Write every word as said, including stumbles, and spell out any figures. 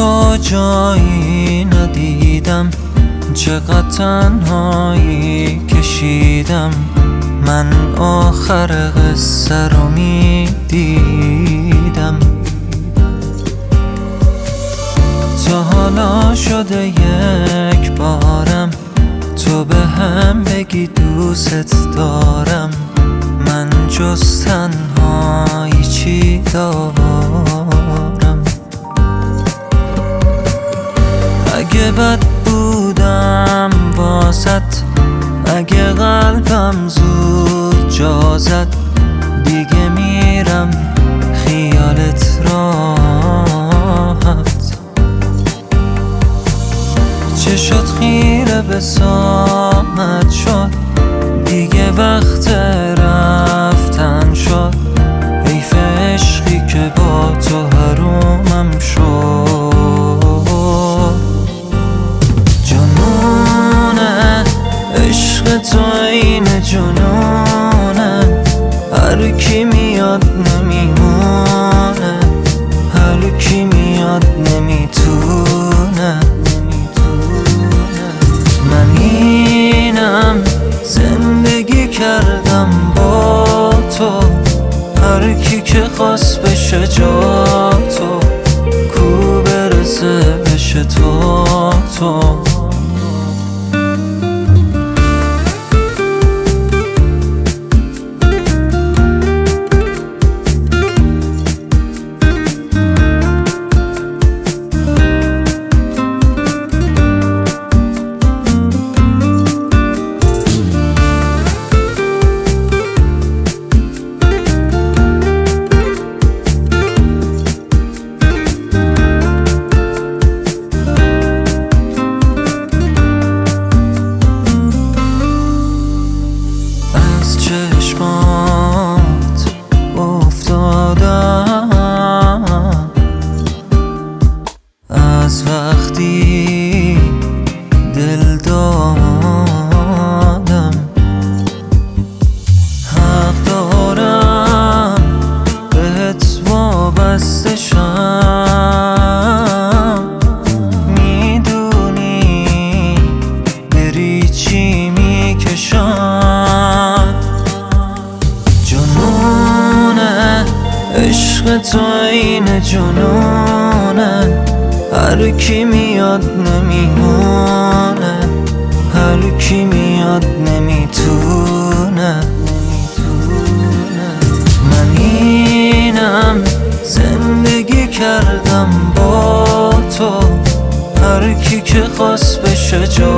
تو جایی ندیدم، چقدر تنهایی کشیدم. من آخر قصه رو میدیدم. تا حالا شده یک بارم تو به هم بگی دوست دارم. من جز تنهایی چی دارم؟ اگه بد بودم واسط، اگه قلبم زود جا زد، دیگه میرم خیالت راحت. چشات خیره به ساعت شد، دیگه وقت رفتن شد. حیف عشقی که با تو حرومم شد. جنونه عشق تو این جنونه، هر کی میاد نمیمونه، هر کی میاد نمیتونه. من اینم زندگی کردم با تو، هر کی که خواست بشه جا تو، کو برسه بشه تو تو. چشمات افتادم از وقتی دل دادم. حق دارم بهت وابسته شم، میدونی بری چی میکشم. جنونه عشق تو این جنونه، هر کی میاد نمیمونه، هر کی میاد نمیتونه. من اینم زندگی کردم با تو، هر کی که خواست بشه جا